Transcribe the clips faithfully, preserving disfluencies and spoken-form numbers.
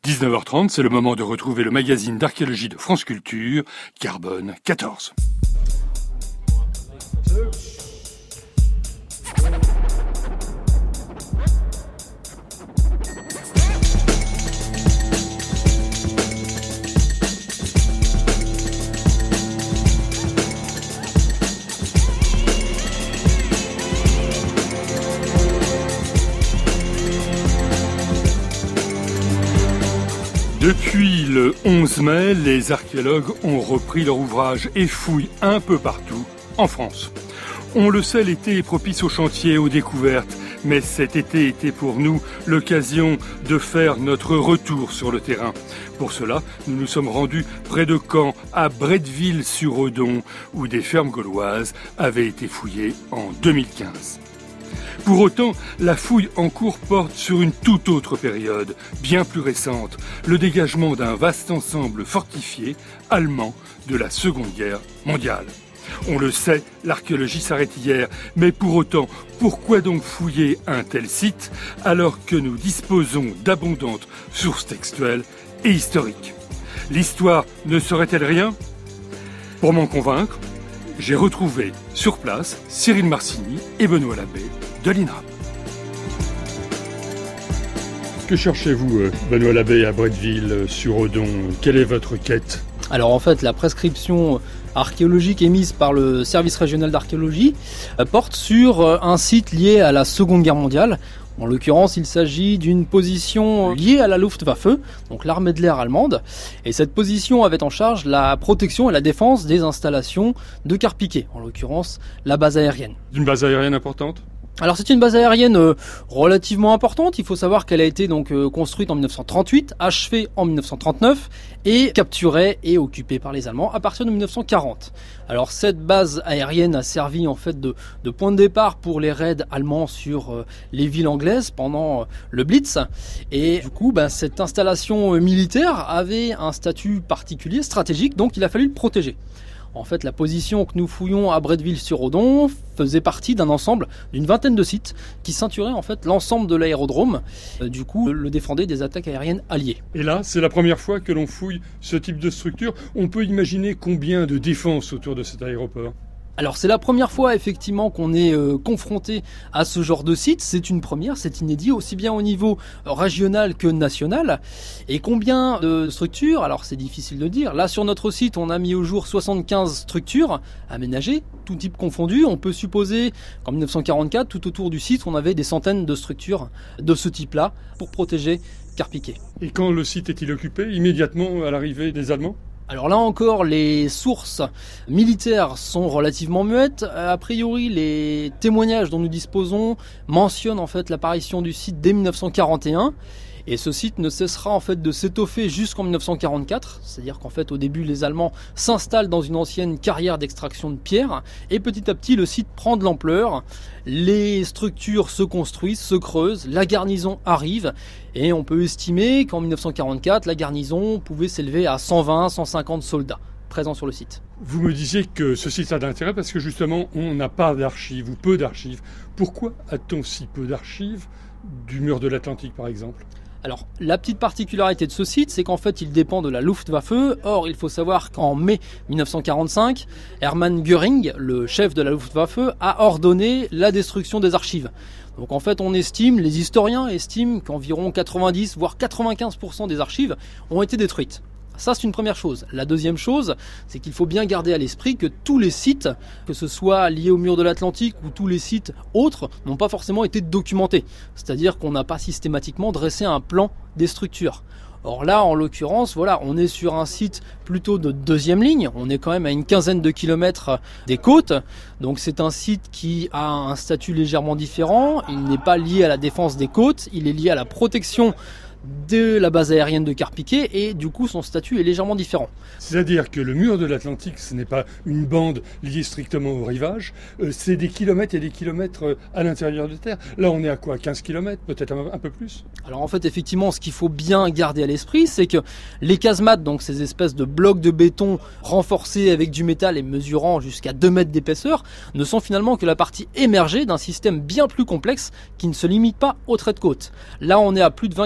dix-neuf heures trente, c'est le moment de retrouver le magazine d'archéologie de France Culture, Carbone quatorze. Depuis le onze mai, les archéologues ont repris leur ouvrage et fouillent un peu partout en France. On le sait, l'été est propice aux chantiers, aux découvertes, mais cet été était pour nous l'occasion de faire notre retour sur le terrain. Pour cela, nous nous sommes rendus près de Caen, à Bretteville-sur-Odon, où des fermes gauloises avaient été fouillées en deux mille quinze. Pour autant, la fouille en cours porte sur une toute autre période, bien plus récente, le dégagement d'un vaste ensemble fortifié allemand de la Seconde Guerre mondiale. On le sait, l'archéologie s'arrête hier, mais pour autant, pourquoi donc fouiller un tel site alors que nous disposons d'abondantes sources textuelles et historiques ? L'histoire ne serait-elle rien ? Pour m'en convaincre, j'ai retrouvé sur place Cyril Marcini et Benoît Labbé de l'I N R A P. Que cherchez-vous, Benoît Labbé, à Bretteville-sur-Odon ? Quelle est votre quête ? Alors en fait, la prescription archéologique émise par le service régional d'archéologie porte sur un site lié à la Seconde Guerre mondiale. En l'occurrence, il s'agit d'une position liée à la Luftwaffe, donc l'armée de l'air allemande. Et cette position avait en charge la protection et la défense des installations de Carpiquet, en l'occurrence la base aérienne. Une base aérienne importante ? Alors c'est une base aérienne euh, relativement importante. Il faut savoir qu'elle a été donc euh, construite en dix-neuf cent trente-huit, achevée en dix-neuf cent trente-neuf et capturée et occupée par les Allemands à partir de dix-neuf cent quarante. Alors cette base aérienne a servi en fait de, de point de départ pour les raids allemands sur euh, les villes anglaises pendant euh, le Blitz. Et du coup, ben, cette installation euh, militaire avait un statut particulier, stratégique, donc il a fallu le protéger. En fait, la position que nous fouillons à Bretteville-sur-Odon faisait partie d'un ensemble d'une vingtaine de sites qui ceinturaient en fait l'ensemble de l'aérodrome. Euh, du coup, le défendait des attaques aériennes alliées. Et là, c'est la première fois que l'on fouille ce type de structure. On peut imaginer combien de défenses autour de cet aéroport ? Alors c'est la première fois effectivement qu'on est euh, confronté à ce genre de site, c'est une première, c'est inédit aussi bien au niveau régional que national. Et combien de structures ? Alors c'est difficile de dire. Là sur notre site on a mis au jour soixante-quinze structures aménagées, tout type confondu. On peut supposer qu'en dix-neuf cent quarante-quatre, tout autour du site, on avait des centaines de structures de ce type-là pour protéger Carpiquet. Et quand le site est-il occupé ? Immédiatement à l'arrivée des Allemands ? Alors là encore, les sources militaires sont relativement muettes. A priori, les témoignages dont nous disposons mentionnent en fait l'apparition du site dès dix-neuf cent quarante et un. Et ce site ne cessera en fait de s'étoffer jusqu'en dix-neuf cent quarante-quatre, c'est-à-dire qu'en fait au début les Allemands s'installent dans une ancienne carrière d'extraction de pierre et petit à petit le site prend de l'ampleur, les structures se construisent, se creusent, la garnison arrive et on peut estimer qu'en dix-neuf cent quarante-quatre la garnison pouvait s'élever à cent vingt à cent cinquante soldats présents sur le site. Vous me disiez que ce site a d'intérêt parce que justement on n'a pas d'archives ou peu d'archives. Pourquoi a-t-on si peu d'archives du mur de l'Atlantique par exemple ? Alors, la petite particularité de ce site, c'est qu'en fait, il dépend de la Luftwaffe. Or, il faut savoir qu'en mai dix-neuf cent quarante-cinq, Hermann Göring, le chef de la Luftwaffe, a ordonné la destruction des archives. Donc en fait, on estime, les historiens estiment qu'environ quatre-vingt-dix voire quatre-vingt-quinze pour cent des archives ont été détruites. Ça, c'est une première chose. La deuxième chose, c'est qu'il faut bien garder à l'esprit que tous les sites, que ce soit liés au mur de l'Atlantique ou tous les sites autres, n'ont pas forcément été documentés. C'est-à-dire qu'on n'a pas systématiquement dressé un plan des structures. Or là, en l'occurrence, voilà, on est sur un site plutôt de deuxième ligne. On est quand même à une quinzaine de kilomètres des côtes. Donc c'est un site qui a un statut légèrement différent. Il n'est pas lié à la défense des côtes, il est lié à la protection de la base aérienne de Carpiquet et du coup son statut est légèrement différent. C'est-à-dire que le mur de l'Atlantique, ce n'est pas une bande liée strictement au rivage, euh, c'est des kilomètres et des kilomètres à l'intérieur de terre. Là on est à quoi, quinze kilomètres, peut-être un, un peu plus ? Alors en fait effectivement ce qu'il faut bien garder à l'esprit, c'est que les casemates, donc ces espèces de blocs de béton renforcés avec du métal et mesurant jusqu'à deux mètres d'épaisseur, ne sont finalement que la partie émergée d'un système bien plus complexe qui ne se limite pas au trait de côte. Là on est à plus de vingt kilomètres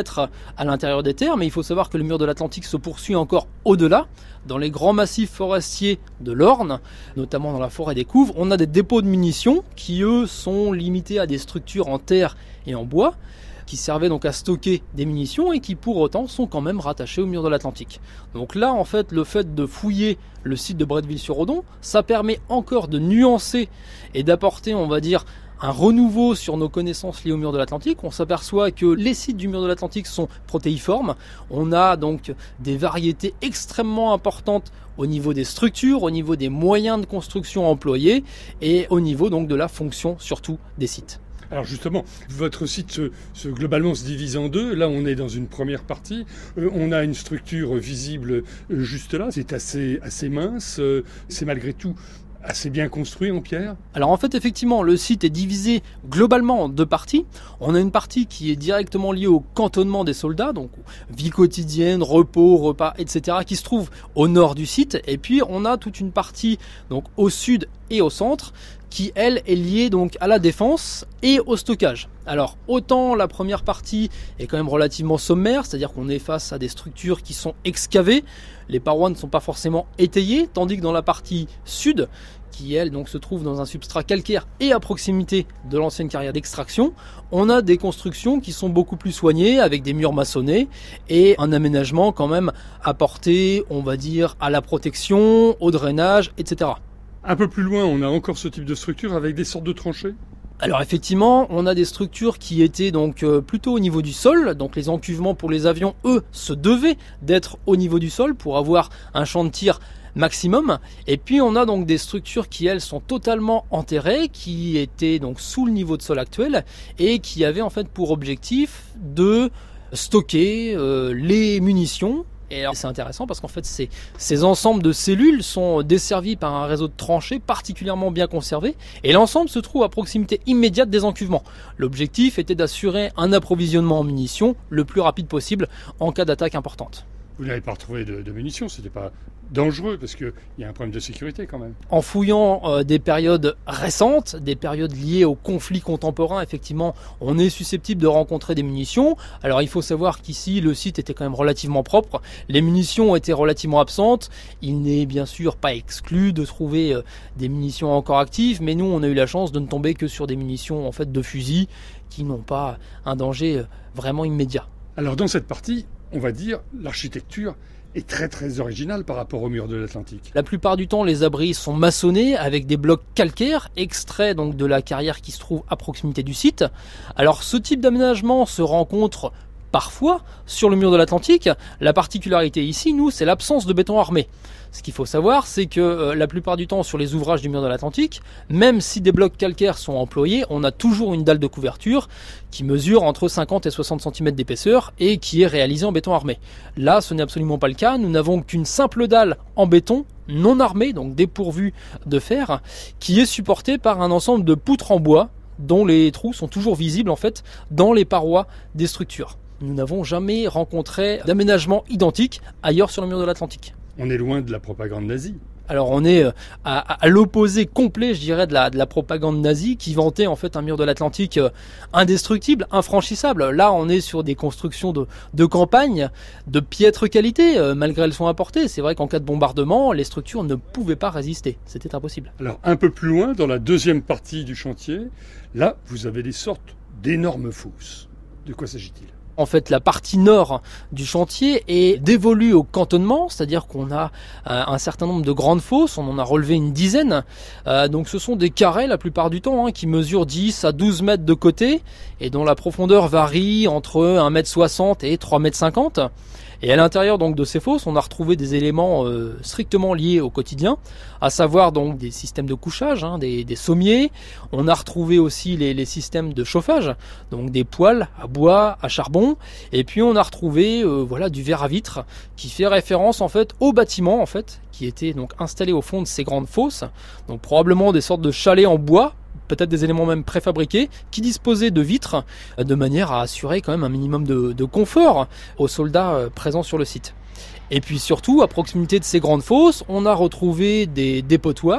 être à l'intérieur des terres, mais il faut savoir que le mur de l'Atlantique se poursuit encore au-delà. Dans les grands massifs forestiers de l'Orne, notamment dans la forêt des Couves, on a des dépôts de munitions qui, eux, sont limités à des structures en terre et en bois, qui servaient donc à stocker des munitions et qui pour autant sont quand même rattachés au mur de l'Atlantique. Donc là, en fait, le fait de fouiller le site de Bretteville-sur-Odon, ça permet encore de nuancer et d'apporter, on va dire, un renouveau sur nos connaissances liées au mur de l'Atlantique. On s'aperçoit que les sites du mur de l'Atlantique sont protéiformes. On a donc des variétés extrêmement importantes au niveau des structures, au niveau des moyens de construction employés et au niveau donc de la fonction surtout des sites. Alors justement, votre site se, se, globalement se divise en deux. Là, on est dans une première partie. Euh, on a une structure visible euh, juste là. C'est assez, assez mince. Euh, c'est malgré tout assez bien construit en pierre. Alors en fait, effectivement, le site est divisé globalement en deux parties. On a une partie qui est directement liée au cantonnement des soldats, donc vie quotidienne, repos, repas, et cetera, qui se trouve au nord du site. Et puis on a toute une partie donc au sud et au centre, qui elle est liée donc à la défense et au stockage. Alors autant la première partie est quand même relativement sommaire, c'est-à-dire qu'on est face à des structures qui sont excavées, les parois ne sont pas forcément étayées, tandis que dans la partie sud, qui elle donc se trouve dans un substrat calcaire et à proximité de l'ancienne carrière d'extraction, on a des constructions qui sont beaucoup plus soignées avec des murs maçonnés et un aménagement quand même apporté, on va dire, à la protection, au drainage, et cetera. Un peu plus loin, on a encore ce type de structure avec des sortes de tranchées. Alors effectivement, on a des structures qui étaient donc euh, plutôt au niveau du sol, donc les encuvements pour les avions, eux, se devaient d'être au niveau du sol pour avoir un champ de tir maximum. Et puis on a donc des structures qui elles sont totalement enterrées, qui étaient donc sous le niveau de sol actuel et qui avaient en fait pour objectif de stocker euh, les munitions. Et alors c'est intéressant parce qu'en fait ces, ces ensembles de cellules sont desservis par un réseau de tranchées particulièrement bien conservé et l'ensemble se trouve à proximité immédiate des encuvements. L'objectif était d'assurer un approvisionnement en munitions le plus rapide possible en cas d'attaque importante. Vous n'avez pas retrouvé de, de munitions, c'était pas dangereux parce qu'il y a un problème de sécurité quand même. En fouillant euh, des périodes récentes, des périodes liées aux conflits contemporains, effectivement, on est susceptible de rencontrer des munitions. Alors il faut savoir qu'ici, le site était quand même relativement propre. Les munitions étaient relativement absentes. Il n'est bien sûr pas exclu de trouver euh, des munitions encore actives, mais nous, on a eu la chance de ne tomber que sur des munitions en fait de fusil qui n'ont pas un danger euh, vraiment immédiat. Alors dans cette partie, on va dire, l'architecture est très très originale par rapport au mur de l'Atlantique. La plupart du temps, les abris sont maçonnés avec des blocs calcaires, extraits donc de la carrière qui se trouve à proximité du site. Alors ce type d'aménagement se rencontre parfois sur le mur de l'Atlantique. La particularité ici, nous, c'est l'absence de béton armé. Ce qu'il faut savoir, c'est que euh, la plupart du temps sur les ouvrages du mur de l'Atlantique, même si des blocs calcaires sont employés, on a toujours une dalle de couverture qui mesure entre cinquante et soixante centimètres d'épaisseur et qui est réalisée en béton armé. Là, ce n'est absolument pas le cas. Nous n'avons qu'une simple dalle en béton non armée, donc dépourvue de fer, qui est supportée par un ensemble de poutres en bois dont les trous sont toujours visibles en fait dans les parois des structures. Nous n'avons jamais rencontré d'aménagement identique ailleurs sur le mur de l'Atlantique. On est loin de la propagande nazie. Alors on est à, à l'opposé complet, je dirais, de la, de la propagande nazie qui vantait en fait un mur de l'Atlantique indestructible, infranchissable. Là, on est sur des constructions de, de campagne de piètre qualité, euh, malgré le soin apporté. C'est vrai qu'en cas de bombardement, les structures ne pouvaient pas résister. C'était impossible. Alors un peu plus loin, dans la deuxième partie du chantier, là, vous avez des sortes d'énormes fosses. De quoi s'agit-il ? En fait, la partie nord du chantier est dévolue au cantonnement, c'est-à-dire qu'on a euh, un certain nombre de grandes fosses, on en a relevé une dizaine. Euh, donc ce sont des carrés la plupart du temps, hein, qui mesurent dix à douze mètres de côté et dont la profondeur varie entre un mètre soixante et trois mètres cinquante. Et à l'intérieur donc de ces fosses, on a retrouvé des éléments euh, strictement liés au quotidien, à savoir donc des systèmes de couchage, hein, des, des sommiers. On a retrouvé aussi les, les systèmes de chauffage, donc des poêles à bois, à charbon. Et puis on a retrouvé euh, voilà du verre à vitre qui fait référence en fait au bâtiment en fait qui était donc installé au fond de ces grandes fosses. Donc probablement des sortes de chalets en bois, peut-être des éléments même préfabriqués, qui disposaient de vitres de manière à assurer quand même un minimum de, de confort aux soldats présents sur le site. Et puis surtout, à proximité de ces grandes fosses, on a retrouvé des dépotoirs,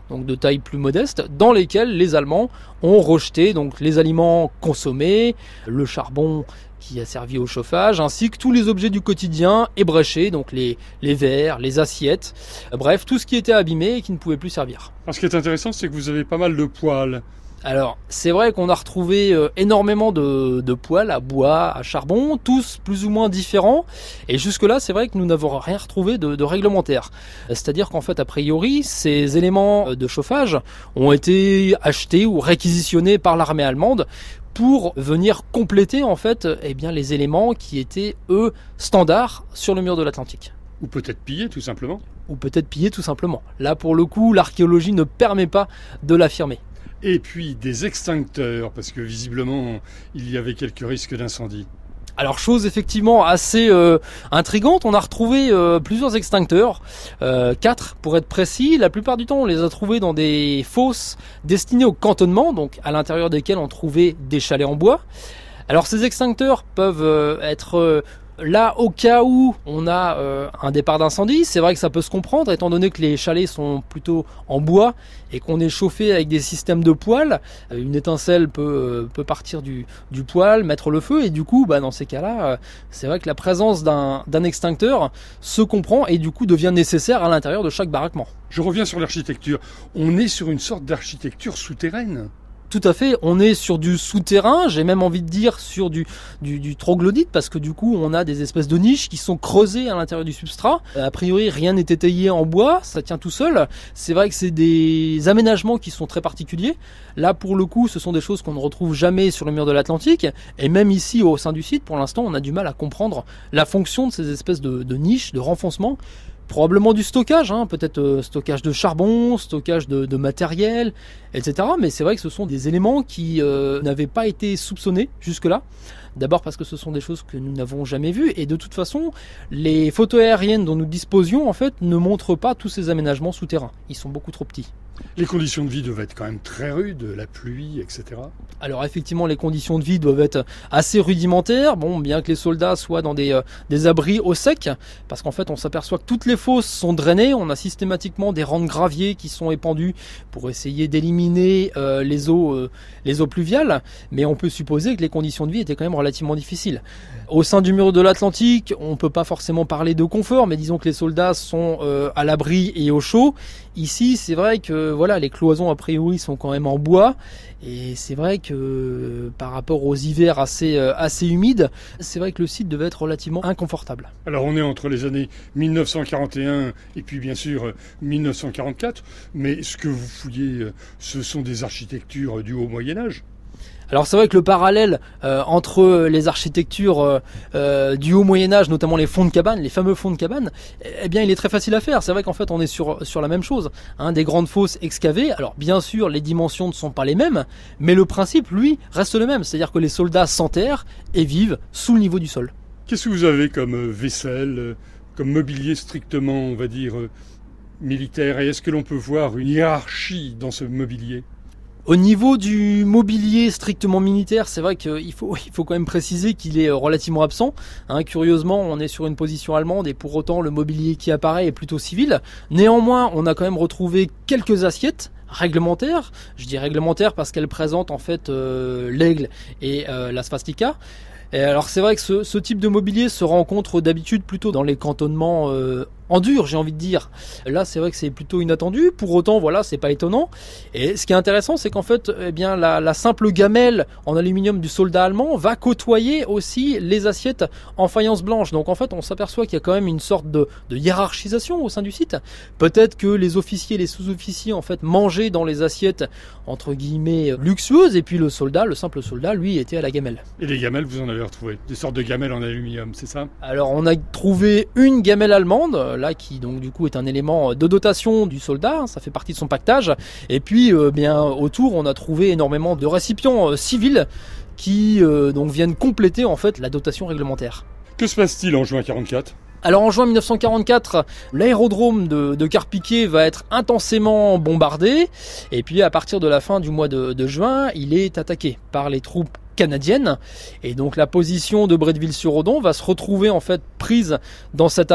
donc de taille plus modeste, dans lesquels les Allemands ont rejeté donc les aliments consommés, le charbon qui a servi au chauffage, ainsi que tous les objets du quotidien ébréchés, donc les, les verres, les assiettes, bref, tout ce qui était abîmé et qui ne pouvait plus servir. Alors, ce qui est intéressant, c'est que vous avez pas mal de poêles. Alors, c'est vrai qu'on a retrouvé euh, énormément de, de poêles à bois, à charbon, tous plus ou moins différents. Et jusque-là, c'est vrai que nous n'avons rien retrouvé de, de réglementaire. C'est-à-dire qu'en fait, a priori, ces éléments de chauffage ont été achetés ou réquisitionnés par l'armée allemande pour venir compléter en fait eh bien, les éléments qui étaient, eux, standards sur le mur de l'Atlantique. Ou peut-être pillés, tout simplement. Ou peut-être pillés, tout simplement. Là, pour le coup, l'archéologie ne permet pas de l'affirmer. Et puis des extincteurs, parce que visiblement, il y avait quelques risques d'incendie. Alors, chose effectivement assez euh, intrigante, on a retrouvé euh, plusieurs extincteurs, euh, quatre pour être précis. La plupart du temps, on les a trouvés dans des fosses destinées au cantonnement, donc à l'intérieur desquelles on trouvait des chalets en bois. Alors, ces extincteurs peuvent euh, être... Euh, Là, au cas où on a euh, un départ d'incendie, c'est vrai que ça peut se comprendre, étant donné que les chalets sont plutôt en bois et qu'on est chauffé avec des systèmes de poêle. Une étincelle peut, euh, peut partir du, du poêle, mettre le feu, et du coup, bah, dans ces cas-là, euh, c'est vrai que la présence d'un, d'un extincteur se comprend et du coup devient nécessaire à l'intérieur de chaque baraquement. Je reviens sur l'architecture. On est sur une sorte d'architecture souterraine. Tout à fait, on est sur du souterrain, j'ai même envie de dire sur du, du, du troglodyte, parce que du coup on a des espèces de niches qui sont creusées à l'intérieur du substrat. A priori rien n'est étayé en bois, ça tient tout seul. C'est vrai que c'est des aménagements qui sont très particuliers. Là pour le coup ce sont des choses qu'on ne retrouve jamais sur le mur de l'Atlantique, et même ici au sein du site pour l'instant on a du mal à comprendre la fonction de ces espèces de, de niches, de renfoncements. Probablement du stockage, hein, peut-être euh, stockage de charbon, stockage de, de matériel, et cetera. Mais c'est vrai que ce sont des éléments qui euh, n'avaient pas été soupçonnés jusque-là. D'abord parce que ce sont des choses que nous n'avons jamais vues, et de toute façon, les photos aériennes dont nous disposions en fait ne montrent pas tous ces aménagements souterrains. Ils sont beaucoup trop petits. Les conditions de vie doivent être quand même très rudes, la pluie, et cetera. Alors effectivement, les conditions de vie doivent être assez rudimentaires, bon, bien que les soldats soient dans des, euh, des abris au sec, parce qu'en fait on s'aperçoit que toutes les fosses sont drainées, on a systématiquement des rangs de gravier qui sont épandus pour essayer d'éliminer euh, les eaux euh, les eaux pluviales, mais on peut supposer que les conditions de vie étaient quand même relativement difficiles. Au sein du mur de l'Atlantique, on ne peut pas forcément parler de confort, mais disons que les soldats sont euh, à l'abri et au chaud. Ici, c'est vrai que voilà, les cloisons a priori sont quand même en bois, et c'est vrai que par rapport aux hivers assez euh, assez humides, c'est vrai que le site devait être relativement inconfortable. Alors on est entre les années mille neuf cent quarante et un et puis bien sûr mille neuf cent quarante-quatre, mais ce que vous fouillez, ce sont des architectures du Haut Moyen-Âge. Alors c'est vrai que le parallèle euh, entre les architectures euh, euh, du Haut Moyen-Âge, notamment les fonds de cabane, les fameux fonds de cabane, eh bien il est très facile à faire. C'est vrai qu'en fait on est sur sur la même chose, hein, des grandes fosses excavées. Alors bien sûr les dimensions ne sont pas les mêmes, mais le principe lui reste le même, c'est-à-dire que les soldats s'enterrent et vivent sous le niveau du sol. Qu'est-ce que vous avez comme vaisselle, comme mobilier strictement, on va dire, militaire, et est-ce que l'on peut voir une hiérarchie dans ce mobilier ? Au niveau du mobilier strictement militaire, c'est vrai qu'il faut, il faut quand même préciser qu'il est relativement absent. Hein, curieusement, on est sur une position allemande et pour autant le mobilier qui apparaît est plutôt civil. Néanmoins, on a quand même retrouvé quelques assiettes réglementaires. Je dis réglementaires parce qu'elles présentent en fait euh, l'aigle et euh, la svastika. Et alors c'est vrai que ce, ce type de mobilier se rencontre d'habitude plutôt dans les cantonnements euh, en dur, j'ai envie de dire. Là, c'est vrai que c'est plutôt inattendu. Pour autant, voilà, c'est pas étonnant. Et ce qui est intéressant, c'est qu'en fait, eh bien, la, la simple gamelle en aluminium du soldat allemand va côtoyer aussi les assiettes en faïence blanche. Donc, en fait, on s'aperçoit qu'il y a quand même une sorte de, de hiérarchisation au sein du site. Peut-être que les officiers, les sous-officiers, en fait, mangeaient dans les assiettes entre guillemets luxueuses, et puis le soldat, le simple soldat, lui, était à la gamelle. Et les gamelles, vous en avez retrouvé des sortes de gamelles en aluminium, c'est ça ? Alors, on a trouvé une gamelle allemande. Là qui donc du coup est un élément de dotation du soldat, ça fait partie de son pactage, et puis euh, bien autour on a trouvé énormément de récipients euh, civils qui euh, donc viennent compléter en fait la dotation réglementaire. Que se passe-t-il en juin quarante-quatre ? Alors en juin mille neuf cent quarante-quatre, l'aérodrome de, de Carpiquet va être intensément bombardé, et puis à partir de la fin du mois de, de juin, il est attaqué par les troupes canadienne, et donc la position de Bretteville-sur-Odon va se retrouver en fait prise dans cet assaut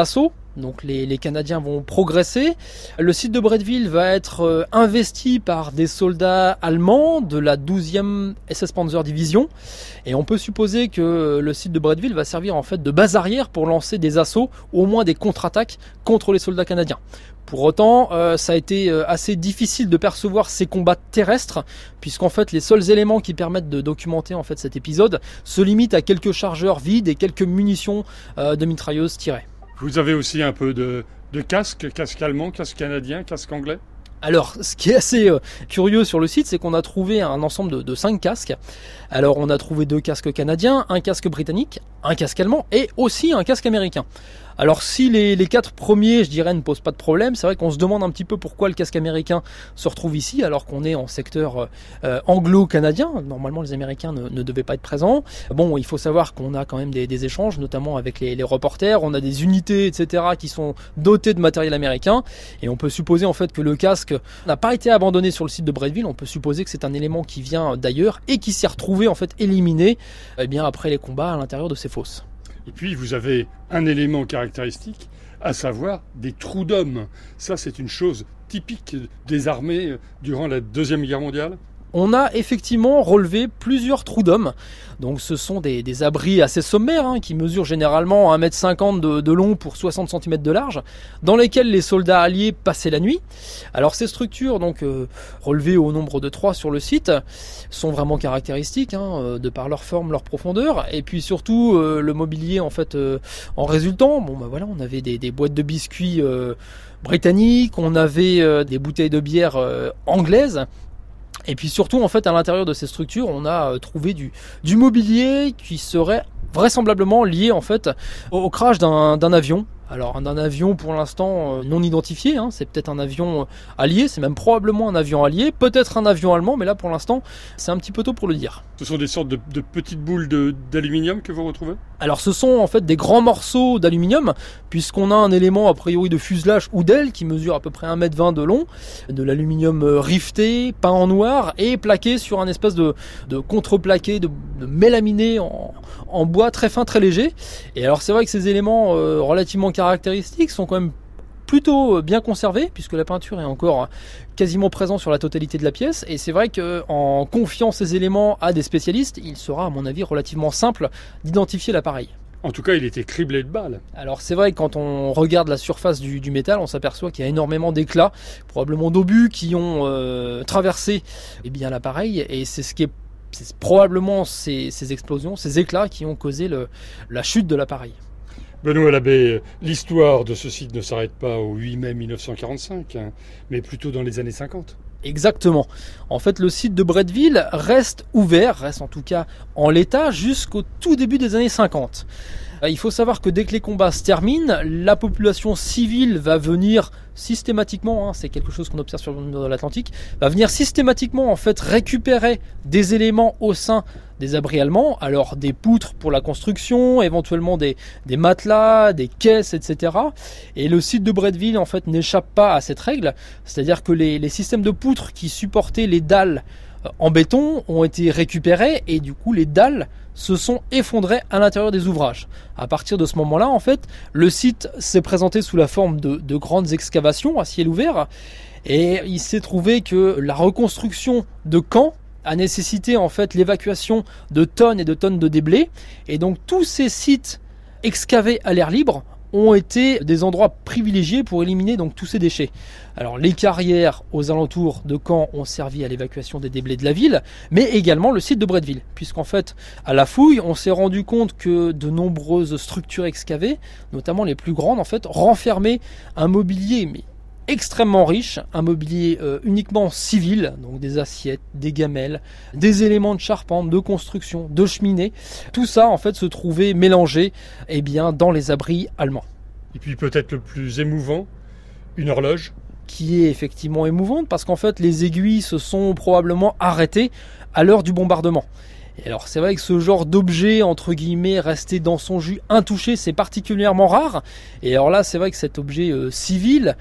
Donc les, les Canadiens vont progresser. Le site de Bretteville va être euh, investi par des soldats allemands de la douzième S S Panzer Division. Et on peut supposer que le site de Bretteville va servir en fait de base arrière pour lancer des assauts, ou au moins des contre-attaques contre les soldats canadiens. Pour autant, euh, ça a été assez difficile de percevoir ces combats terrestres, puisqu'en fait les seuls éléments qui permettent de documenter en fait cet épisode se limitent à quelques chargeurs vides et quelques munitions euh, de mitrailleuses tirées. Vous avez aussi un peu de, de casque, casque allemand, casque canadien, casque anglais ? Alors, ce qui est assez euh, curieux sur le site, c'est qu'on a trouvé un ensemble de, de cinq casques. Alors, on a trouvé deux casques canadiens, un casque britannique, un casque allemand et aussi un casque américain. Alors, si les, les quatre premiers, je dirais, ne posent pas de problème, c'est vrai qu'on se demande un petit peu pourquoi le casque américain se retrouve ici, alors qu'on est en secteur euh, anglo-canadien. Normalement, les Américains ne, ne devaient pas être présents. Bon, il faut savoir qu'on a quand même des, des échanges, notamment avec les, les reporters. On a des unités, et cetera, qui sont dotées de matériel américain. Et on peut supposer en fait que le casque n'a pas été abandonné sur le site de Bretteville. On peut supposer que c'est un élément qui vient d'ailleurs et qui s'est retrouvé en fait éliminé eh bien, après les combats à l'intérieur de ces fosses. Et puis vous avez un élément caractéristique, à savoir des trous d'hommes. Ça, c'est une chose typique des armées durant la Deuxième Guerre mondiale. On a effectivement relevé plusieurs trous d'hommes. Donc ce sont des, des abris assez sommaires hein, qui mesurent généralement un mètre cinquante de, de long pour soixante centimètres de large, dans lesquels les soldats alliés passaient la nuit. Alors ces structures, donc euh, relevées au nombre de trois sur le site, sont vraiment caractéristiques hein, de par leur forme, leur profondeur, et puis surtout euh, le mobilier en fait euh, en résultant. Bon bah voilà, on avait des, des boîtes de biscuits euh, britanniques, on avait euh, des bouteilles de bière euh, anglaises. Et puis surtout, en fait, à l'intérieur de ces structures, on a trouvé du, du mobilier qui serait vraisemblablement lié en fait au, au crash d'un, d'un avion. Alors d'un avion pour l'instant non identifié, hein, c'est peut-être un avion allié, c'est même probablement un avion allié, peut-être un avion allemand, mais là pour l'instant c'est un petit peu tôt pour le dire. Ce sont des sortes de, de petites boules de, d'aluminium que vous retrouvez ? Alors ce sont en fait des grands morceaux d'aluminium, puisqu'on a un élément a priori de fuselage ou d'aile qui mesure à peu près un mètre vingt de long, de l'aluminium rifté, peint en noir et plaqué sur un espèce de, de contreplaqué, de, de mélaminé en, en bois très fin, très léger. Et alors c'est vrai que ces éléments euh, relativement caractéristiques sont quand même plutôt bien conservés, puisque la peinture est encore quasiment présente sur la totalité de la pièce, et c'est vrai qu'en confiant ces éléments à des spécialistes, il sera à mon avis relativement simple d'identifier l'appareil. En tout cas, il était criblé de balles. Alors c'est vrai que quand on regarde la surface du, du métal, on s'aperçoit qu'il y a énormément d'éclats, probablement d'obus qui ont euh, traversé eh bien, l'appareil, et c'est ce qui est c'est probablement ces, ces explosions, ces éclats qui ont causé le, la chute de l'appareil. Benoît Labbé, l'histoire de ce site ne s'arrête pas au huit mai mille neuf cent quarante-cinq, hein, mais plutôt dans les années cinquante. Exactement. En fait, le site de Bretteville reste ouvert, reste en tout cas en l'état, jusqu'au tout début des années cinquante. Il faut savoir que dès que les combats se terminent, la population civile va venir systématiquement, hein, c'est quelque chose qu'on observe sur l'Atlantique, va venir systématiquement en fait récupérer des éléments au sein des abris allemands, alors des poutres pour la construction, éventuellement des, des matelas, des caisses, et cetera. Et le site de Bretteville en fait n'échappe pas à cette règle, c'est-à-dire que les, les systèmes de poutres qui supportaient les dalles en béton ont été récupérés et du coup les dalles se sont effondrées à l'intérieur des ouvrages. À partir de ce moment-là, en fait, le site s'est présenté sous la forme de, de grandes excavations à ciel ouvert et il s'est trouvé que la reconstruction de camps a nécessité en fait l'évacuation de tonnes et de tonnes de déblais, et donc tous ces sites excavés à l'air libre ont été des endroits privilégiés pour éliminer donc tous ces déchets. Alors les carrières aux alentours de Caen ont servi à l'évacuation des déblais de la ville, mais également le site de Bretteville, puisqu'en fait à la fouille on s'est rendu compte que de nombreuses structures excavées, notamment les plus grandes en fait, renfermaient un mobilier mais extrêmement riche, un mobilier euh, uniquement civil, donc des assiettes, des gamelles, des éléments de charpente, de construction, de cheminée. Tout ça en fait se trouvait mélangé eh bien, dans les abris allemands. Et puis peut-être le plus émouvant, une horloge qui est effectivement émouvante parce qu'en fait les aiguilles se sont probablement arrêtées à l'heure du bombardement. Et alors c'est vrai que ce genre d'objet entre guillemets resté dans son jus intouché, c'est particulièrement rare. Et alors là c'est vrai que cet objet euh, civil,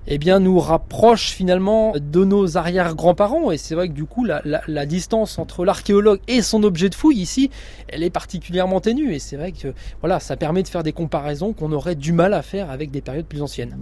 eh bien, nous rapproche finalement de nos arrière-grands-parents. Et c'est vrai que du coup, la, la, la distance entre l'archéologue et son objet de fouille ici, elle est particulièrement ténue. Et c'est vrai que voilà, ça permet de faire des comparaisons qu'on aurait du mal à faire avec des périodes plus anciennes.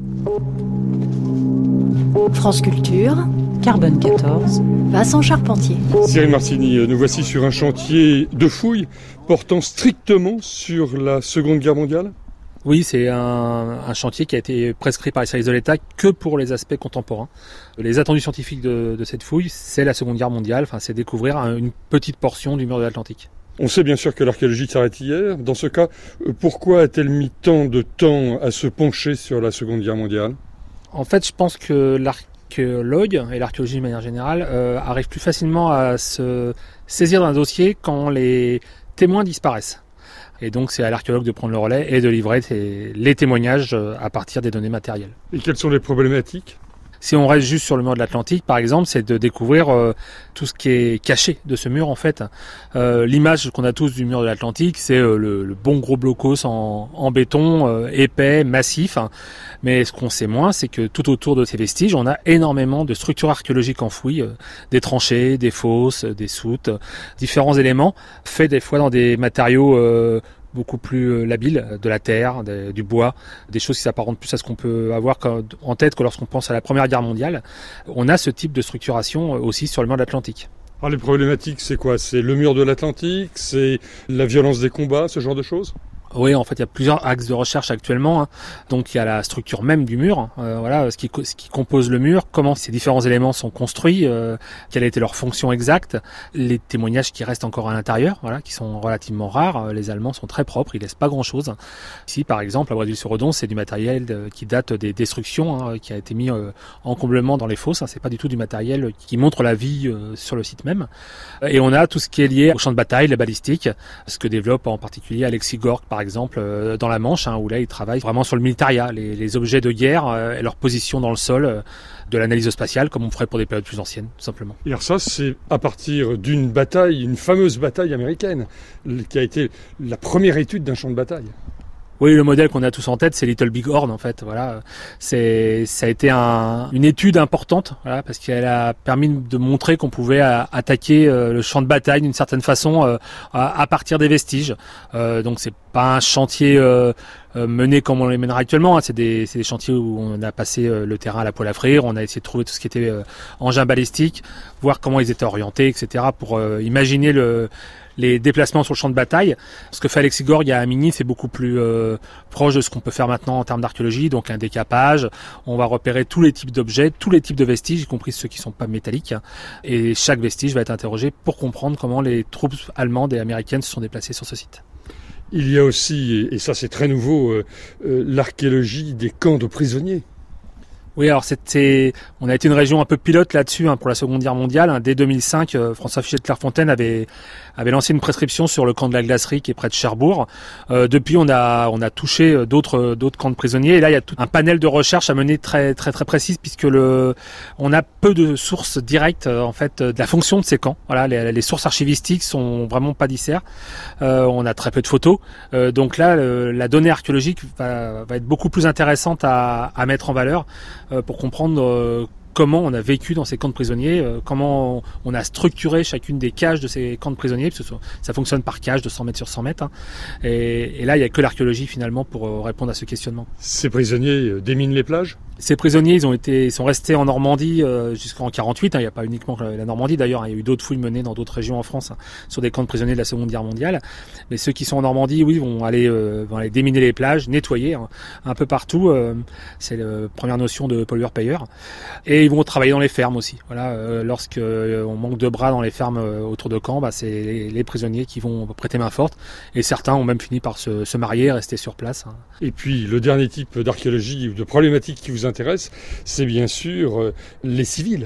France Culture, Carbone quatorze, Vincent Charpentier. Cyril Martini, nous voici sur un chantier de fouilles portant strictement sur la Seconde Guerre mondiale. Oui, c'est un, un chantier qui a été prescrit par les services de l'État que pour les aspects contemporains. Les attendus scientifiques de, de cette fouille, c'est la Seconde Guerre mondiale, enfin, c'est découvrir une petite portion du mur de l'Atlantique. On sait bien sûr que l'archéologie s'arrête hier. Dans ce cas, pourquoi a-t-elle mis tant de temps à se pencher sur la Seconde Guerre mondiale ? En fait, je pense que l'archéologue et l'archéologie de manière générale euh, arrivent plus facilement à se saisir d'un dossier quand les témoins disparaissent. Et donc c'est à l'archéologue de prendre le relais et de livrer les témoignages à partir des données matérielles. Et quelles sont les problématiques ? Si on reste juste sur le mur de l'Atlantique, par exemple, c'est de découvrir euh, tout ce qui est caché de ce mur, en fait. Euh, l'image qu'on a tous du mur de l'Atlantique, c'est euh, le, le bon gros blocos en, en béton, euh, épais, massif. Hein. Mais ce qu'on sait moins, c'est que tout autour de ces vestiges, on a énormément de structures archéologiques enfouies, euh, des tranchées, des fosses, des soutes, euh, différents éléments, faits des fois dans des matériaux euh, beaucoup plus labiles, de la terre, de, du bois, des choses qui s'apparentent plus à ce qu'on peut avoir en tête que lorsqu'on pense à la Première Guerre mondiale. On a ce type de structuration aussi sur le mur de l'Atlantique. Alors les problématiques, c'est quoi ? C'est le mur de l'Atlantique, c'est la violence des combats, ce genre de choses ? Oui, en fait, il y a plusieurs axes de recherche actuellement. Hein. Donc, il y a la structure même du mur, euh, voilà, ce qui, ce qui compose le mur, comment ces différents éléments sont construits, euh, quelle a été leur fonction exacte, les témoignages qui restent encore à l'intérieur, voilà, qui sont relativement rares. Les Allemands sont très propres, ils laissent pas grand-chose. Ici, par exemple, à Brésil-sur-Odon, c'est du matériel de, qui date des destructions, hein, qui a été mis euh, en comblement dans les fosses. Hein. C'est pas du tout du matériel qui montre la vie euh, sur le site même. Et on a tout ce qui est lié au champ de bataille, la balistique, ce que développe en particulier Alexis Gork, par exemple, euh, dans la Manche, hein, où là, il travaille vraiment sur le militaria, les, les objets de guerre euh, et leur position dans le sol, euh, de l'analyse spatiale, comme on ferait pour des périodes plus anciennes, tout simplement. Et alors ça, c'est à partir d'une bataille, une fameuse bataille américaine, qui a été la première étude d'un champ de bataille. Oui, le modèle qu'on a tous en tête, c'est Little Big Horn, en fait. Voilà, c'est ça a été un, une étude importante, voilà, parce qu'elle a permis de montrer qu'on pouvait euh, attaquer euh, le champ de bataille d'une certaine façon euh, à, à partir des vestiges. Euh, donc c'est pas un chantier euh, euh, mené comme on les mènera actuellement. Hein. C'est des c'est des chantiers où on a passé euh, le terrain à la poêle à frire, on a essayé de trouver tout ce qui était euh, engins balistiques, voir comment ils étaient orientés, et cetera, pour euh, imaginer le les déplacements sur le champ de bataille. Ce que fait Alexis Gork à Mini, c'est beaucoup plus euh, proche de ce qu'on peut faire maintenant en termes d'archéologie, donc un décapage. On va repérer tous les types d'objets, tous les types de vestiges, y compris ceux qui ne sont pas métalliques. Et chaque vestige va être interrogé pour comprendre comment les troupes allemandes et américaines se sont déplacées sur ce site. Il y a aussi, et ça c'est très nouveau, euh, euh, l'archéologie des camps de prisonniers. Oui, alors c'était, on a été une région un peu pilote là-dessus hein, pour la Seconde Guerre mondiale. Hein. Dès deux mille cinq, euh, François Fichet de Clairefontaine avait avait lancé une prescription sur le camp de la Glacerie qui est près de Cherbourg. Euh, depuis, on a on a touché d'autres d'autres camps de prisonniers. Et là, il y a tout un panel de recherche à mener très très très précise puisque le on a peu de sources directes euh, en fait de la fonction de ces camps. Voilà, les, les sources archivistiques sont vraiment pas dissert. Euh, on a très peu de photos. Euh, donc là, le, la donnée archéologique va, va être beaucoup plus intéressante à, à mettre en valeur. Pour comprendre euh, comment on a vécu dans ces camps de prisonniers, euh, comment on a structuré chacune des cages de ces camps de prisonniers, parce que ça fonctionne par cage de cent mètres sur cent mètres. Hein. Et, et là, il n'y a que l'archéologie finalement pour euh, répondre à ce questionnement. Ces prisonniers euh, déminent les plages ? Ces prisonniers, ils ont été, ils sont restés en Normandie euh, jusqu'en quarante-huit. Hein. Il n'y a pas uniquement la Normandie d'ailleurs. Hein. Il y a eu d'autres fouilles menées dans d'autres régions en France hein, sur des camps de prisonniers de la Seconde Guerre mondiale. Mais ceux qui sont en Normandie, oui, vont aller, euh, vont aller déminer les plages, nettoyer hein, un peu partout. Euh, c'est la première notion de pollueur-payeur. Et ils vont travailler dans les fermes aussi. Voilà, euh, lorsque euh, on manque de bras dans les fermes euh, autour de camps, bah, c'est les, les prisonniers qui vont prêter main forte. Et certains ont même fini par se, se marier, rester sur place. Hein. Et puis le dernier type d'archéologie ou de problématique qui vous intéresse, c'est bien sûr euh, les civils.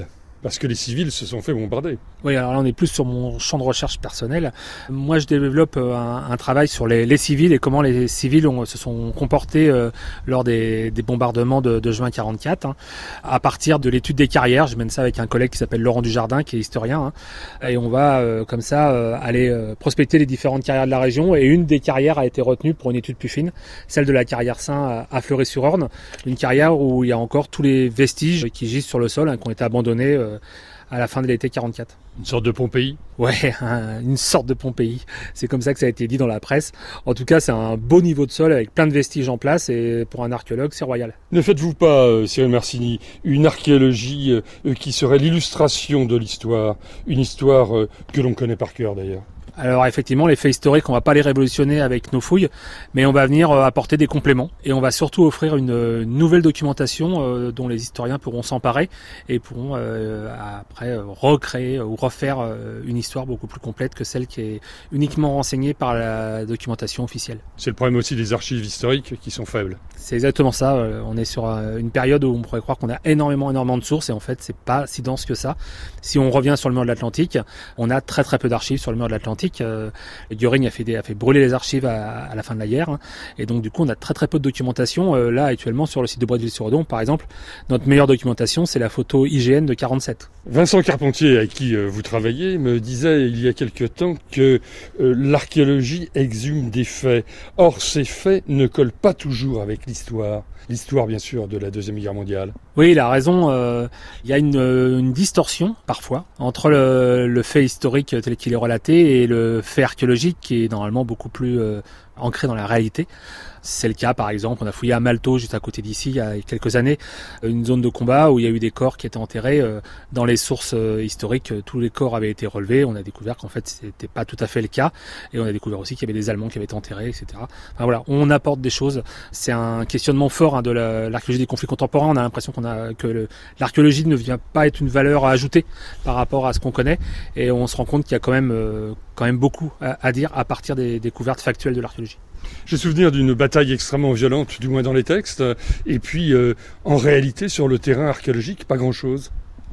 parce que les civils se sont fait bombarder. Oui, alors là on est plus sur mon champ de recherche personnel. Moi je développe un, un travail sur les, les civils et comment les civils ont, se sont comportés euh, lors des, des bombardements de, de juin quarante-quatre. Hein. À partir de l'étude des carrières, je mène ça avec un collègue qui s'appelle Laurent Dujardin, qui est historien. Hein. Et on va euh, comme ça euh, aller euh, prospecter les différentes carrières de la région. Et une des carrières a été retenue pour une étude plus fine, celle de la carrière Saint à Fleury-sur-Orne. Une carrière où il y a encore tous les vestiges qui gisent sur le sol, hein, qui ont été abandonnés euh, à la fin de l'été quarante-quatre. Une sorte de Pompéi ? Ouais, un, une sorte de Pompéi. C'est comme ça que ça a été dit dans la presse. En tout cas, c'est un beau niveau de sol avec plein de vestiges en place et pour un archéologue, c'est royal. Ne faites-vous pas, euh, Cyril Marcini, une archéologie euh, qui serait l'illustration de l'histoire, une histoire euh, que l'on connaît par cœur d'ailleurs ? Alors effectivement, les faits historiques, on va pas les révolutionner avec nos fouilles, mais on va venir apporter des compléments et on va surtout offrir une, une nouvelle documentation euh, dont les historiens pourront s'emparer et pourront euh, après recréer ou refaire euh, une histoire beaucoup plus complète que celle qui est uniquement renseignée par la documentation officielle. C'est le problème aussi des archives historiques qui sont faibles. C'est exactement ça. On est sur une période où on pourrait croire qu'on a énormément, énormément de sources et en fait, c'est pas si dense que ça. Si on revient sur le mur de l'Atlantique, on a très très peu d'archives sur le mur de l'Atlantique. Euh, Göring a fait, des, a fait brûler les archives à, à la fin de la guerre, hein, et donc du coup on a très très peu de documentation. Euh, là actuellement sur le site de Bretteville-sur-Odon par exemple, notre meilleure documentation c'est la photo I G N de quarante-sept. Vincent Carpentier, avec qui euh, vous travaillez, me disait il y a quelque temps que euh, l'archéologie exhume des faits. Or ces faits ne collent pas toujours avec l'histoire. L'histoire, bien sûr, de la Deuxième Guerre mondiale. Oui, il a raison. Euh, il y a une, une distorsion, parfois, entre le, le fait historique tel qu'il est relaté et le fait archéologique qui est normalement beaucoup plus euh, ancré dans la réalité. C'est le cas, par exemple, on a fouillé à Malto, juste à côté d'ici, il y a quelques années, une zone de combat où il y a eu des corps qui étaient enterrés. Dans les sources historiques, tous les corps avaient été relevés. On a découvert qu'en fait, c'était pas tout à fait le cas. Et on a découvert aussi qu'il y avait des Allemands qui avaient été enterrés, et cetera. Enfin voilà, on apporte des choses. C'est un questionnement fort hein, de la, l'archéologie des conflits contemporains. On a l'impression qu'on a, que le, l'archéologie ne vient pas être une valeur à ajouter par rapport à ce qu'on connaît. Et on se rend compte qu'il y a quand même, euh, quand même beaucoup à, à dire à partir des découvertes factuelles de l'archéologie. J'ai souvenir d'une bataille extrêmement violente, du moins dans les textes, et puis euh, en réalité sur le terrain archéologique, pas grand-chose.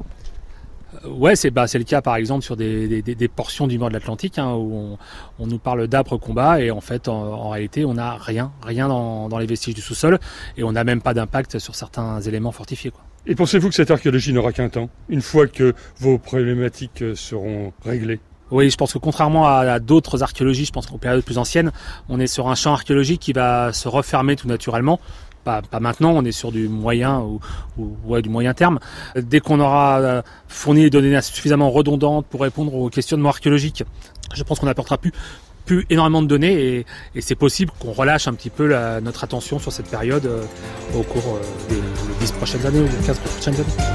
Ouais, c'est bah c'est le cas par exemple sur des des, des portions du mur de l'Atlantique hein, où on, on nous parle d'âpres combats et en fait en, en réalité on n'a rien rien dans, dans les vestiges du sous-sol et on n'a même pas d'impact sur certains éléments fortifiés quoi. Et pensez-vous que cette archéologie n'aura qu'un temps, une fois que vos problématiques seront réglées ? Oui, je pense que contrairement à d'autres archéologies, je pense qu'aux périodes plus anciennes, on est sur un champ archéologique qui va se refermer tout naturellement. Pas, pas maintenant, on est sur du moyen ou, ou ouais, du moyen terme. Dès qu'on aura fourni des données suffisamment redondantes pour répondre aux questionnements archéologiques, je pense qu'on n'apportera plus, plus énormément de données et, et c'est possible qu'on relâche un petit peu la, notre attention sur cette période euh, au cours euh, des, des dix prochaines années ou des quinze prochaines années.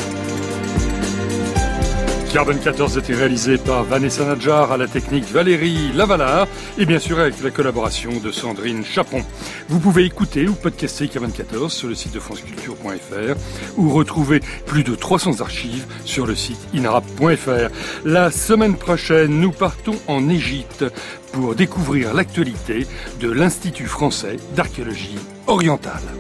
Carbone quatorze était réalisé par Vanessa Nadjar, à la technique Valérie Lavalard et bien sûr avec la collaboration de Sandrine Chapon. Vous pouvez écouter ou podcaster Carbone quatorze sur le site de franceculture point f r ou retrouver plus de trois cents archives sur le site inarab point f r. La semaine prochaine, nous partons en Égypte pour découvrir l'actualité de l'Institut français d'archéologie orientale.